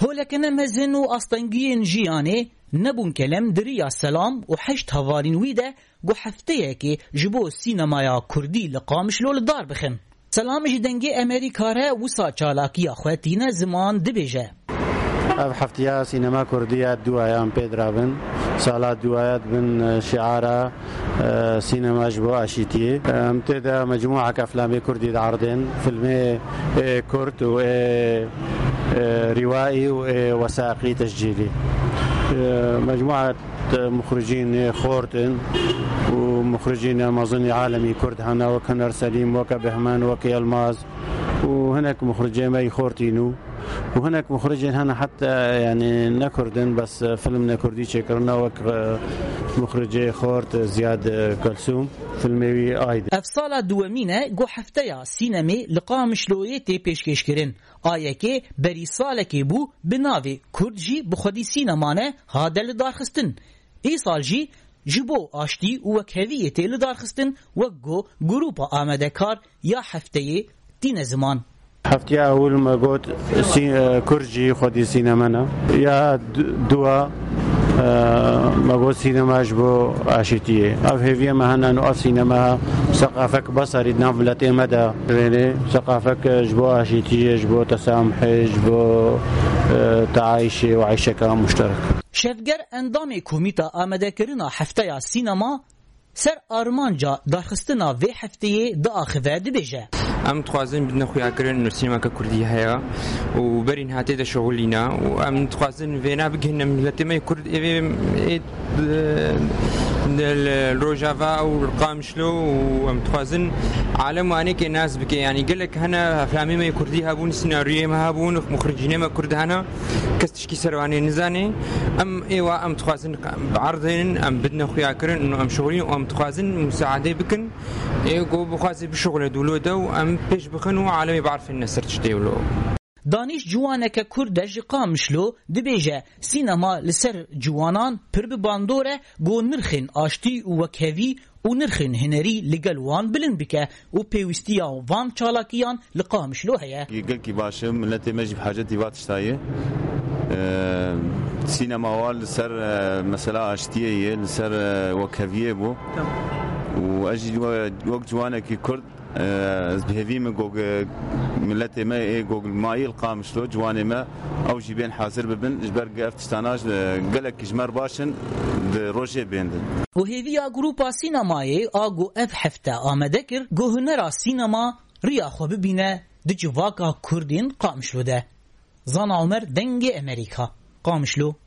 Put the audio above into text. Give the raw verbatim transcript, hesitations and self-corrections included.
هولكن مزن و أستنجين جياني نبون كلام دريا السلام وحشت هوارين ويدا جو حفتيكي جبو السينمايا كردي لقامشلو لدار بخن سلام جدنجي أمريكا را وسا چالاكي أخواتينا زمان دبيجه اف حفتيا سينما كردية دوايان بيدرابن سالات دوايات بن شعارة سينما جبو عشيتي امتدى مجموعة أفلام كردي عرضين فيلمي كرد و روائي ووثائقي تسجيلي مجموعة مخرجين خورتن ومخرجين مظني عالمي كرد هنا وكنر سليم وكا بهمان وكا الماز وهناك مخرجين ماي خورتينو وهناك مخرجين هنا حتى يعني نكردن بس فيلمنا كردي شكرنا وك مخرجي خورت زياد كلثوم فيلمي آيد افصال دوامينه جو حفتيا سينمي لقامشلويتي پیشکش کرن آیه بری سالکی بو بناوی کردجی بخودی سینمانه هادل دارخستن ای سال جی جبو آشتی و وکهویتی لدارخستن و گو گروپا آمده کار یا هفته دین زمان هفتي أول ما قلت كرجي خدي سينمانا يا دوا ما قلت سينما جبو عشتيه أو هذي ما هنا نو سينما ثقافك بصري نافلة مدى ثقافك جبو عشتيه جبو تسامح جبو تعايش وعيشك مشترك شفگر اندام کومیتا آمده کرنا هفته سینما سر آرمانجا دارخستنا و هفته دا آخوه دبیجه ام تخوازن بدنا خويا كرن انه السينما كرديه هيا وبرين هاتي دا شغلينا وام تخوازن فينا بقهنا ملتي ما يكرد الروجافا او القامشلو وام تخوازن عالم وانيك الناس بك يعني قال لك هنا افلامي ما كرديها بون سيناريو ما هابون مخرجين ما كرد هنا كستشكي سرواني نزاني ام ايوا ام تخوازن بعرضين ام بدنا خويا كرن انه ام شغلين وام تخوازن مساعده بكن ايغو بخوازي بشغل دولودا وام پیش بخنو عالمی بعرف الناس تشتيولو دانش جوانك كردج قامشلو دبيجه سينما لسر جوانان پر باندوره گو نرخن آشتی و وکهوی و نرخن هنری لگلوان بلند بکه و پیوستیا و وان چالاکیان لقامشلو هيا قل كي باش ملتي مجي بحاجتي وات شتايه سينما وال لسر مثلا آشتيه لسر وكهويه بو واجي وقت جوانك كرد بهذي من جوج ملتي ما إيه جوج مايل قامشلو جواني ما أو جيبين حاضر ببن جبر قفت تستاناج قلك جمر باشن روجي بيندن وهذي جروبا سينماي أجو أب حفتة آمدكر جو هنرا سينما ريا خو ببينه دجواكا كردين قامشلو ده زان عمر دنج أمريكا قامشلو